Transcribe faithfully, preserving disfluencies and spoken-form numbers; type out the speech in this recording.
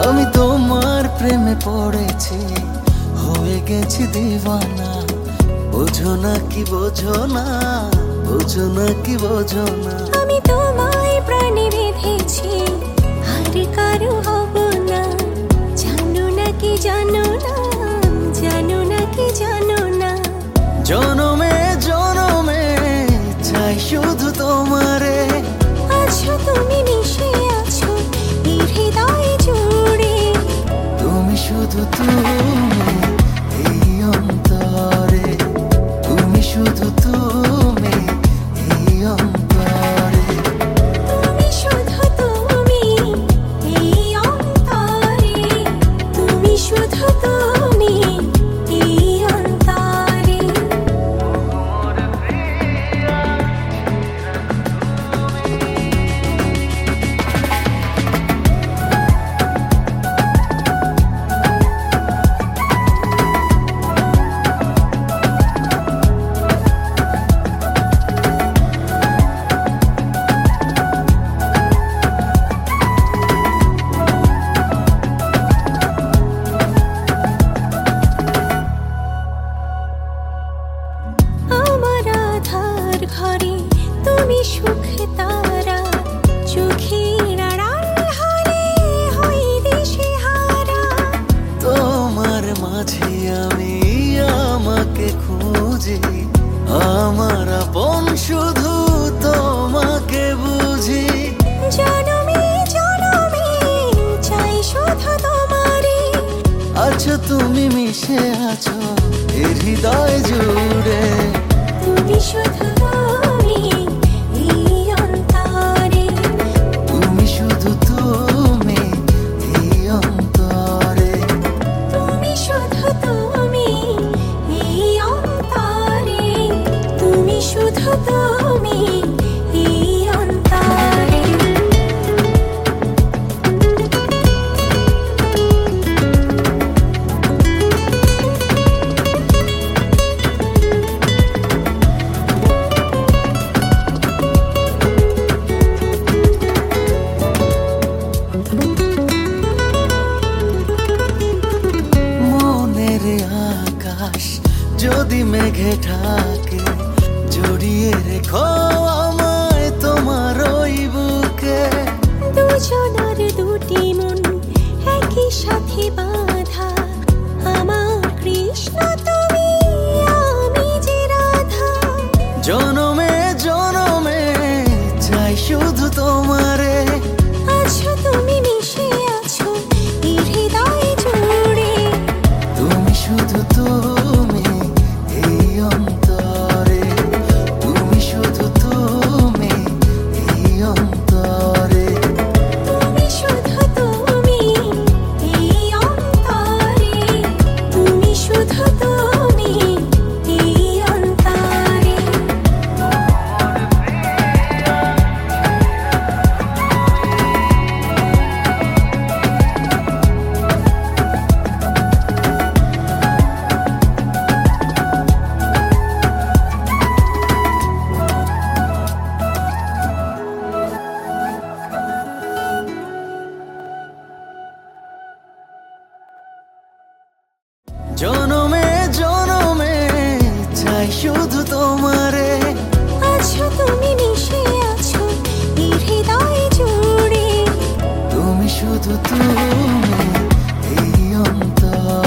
আমি তোমার প্রেমে পড়েছি, হয়ে গেছি দিওয়ানা। বোঝো না কি বোঝো না, বোঝো না কি বোঝো না। আমি তোমায় প্রাণে বেঁধেছি, আর কারো হব না। জানো না কি জানো না, জানো না কি জানো না। জনমে জনমে চাই শুধু তোমারে। আছো তুমি, মিশে আছো এই হৃদয় জুড়ে। তুমি শুধু তুমি এই অন্তরে, তুমি শুধু তুমি এই অন্তরে। তুমি শুধু তুমি এই অন্তরে, তুমি শুধু তুমি এই অন্তরে। আমার আধার ঘরে তুমি সুখ তারা, চোখের আড়াল হলে হই দিশেহারা। তোমার মাঝে আমি আমাকে খুঁজি, আমার আপন শুধু তোমাকে বুঝি। জনমে জনমে চাই শুধু তোমারে। আছো তুমি, মিশে আছো এই হৃদয় জুড়ে। তুমি শুধু তুমি এই অন্তরে, তুমি শুধু তুমি এই অন্তরে। তুমি শুধু তুমি এই অন্তরে, তুমি শুধু তুমি এই অন্তরে। মনের আকাশ যদি মেঘে ঢাকে, জড়িয়ে রেখো আমায় তোমার ওই বুকে। দুজনার দুটি মন একই সাথে বাঁধা, আমার কৃষ্ণ তুমি, আমি যে রাধা। জনমে জনমে চাই শুধু তোমারে। আছো তুমি, মিশে আছো এই হৃদয় জুড়ে। তুমি শুধু তুমি এই অন্তরে, তুমি শুধু তুমি এই অন্তরে। তুমি শুধু তুমি এই অন্তরে, তুমি শুধু তুমি এই অন্তরে। জনমে জনমে চাই শুধু তোমারে। আছো তুমি, মিশে আছো এই হৃদয় জুড়ে। তুমি শুধু তুমি এই অন্তরে।